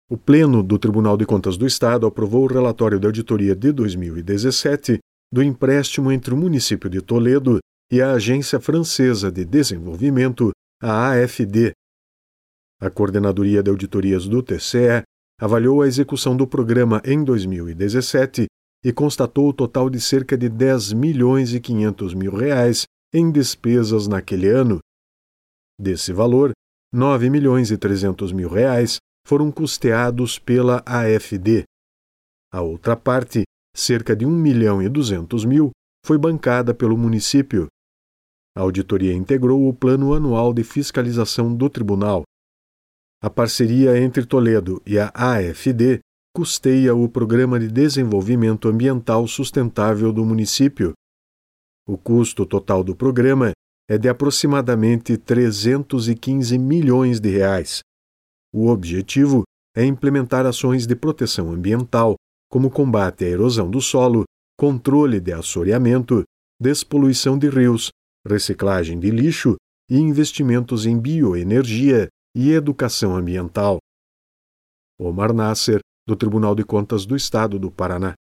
O Pleno do Tribunal de Contas do Estado aprovou o relatório de auditoria de 2017 do empréstimo entre o município de Toledo e a Agência Francesa de Desenvolvimento, a AFD. A Coordenadoria de Auditorias do TCE avaliou a execução do programa em 2017 e constatou o total de cerca de R$10.500.000 em despesas naquele ano. Desse valor, R$9.300.000 foram custeados pela AFD. A outra parte, cerca de R$1.200.000, foi bancada pelo município. A auditoria integrou o Plano Anual de Fiscalização do Tribunal. A parceria entre Toledo e a AFD custeia o Programa de Desenvolvimento Ambiental Sustentável do município. O custo total do programa é de aproximadamente R$315 milhões. O objetivo é implementar ações de proteção ambiental, como combate à erosão do solo, controle de assoreamento, despoluição de rios, reciclagem de lixo e investimentos em bioenergia e educação ambiental. Omar Nasser, do Tribunal de Contas do Estado do Paraná.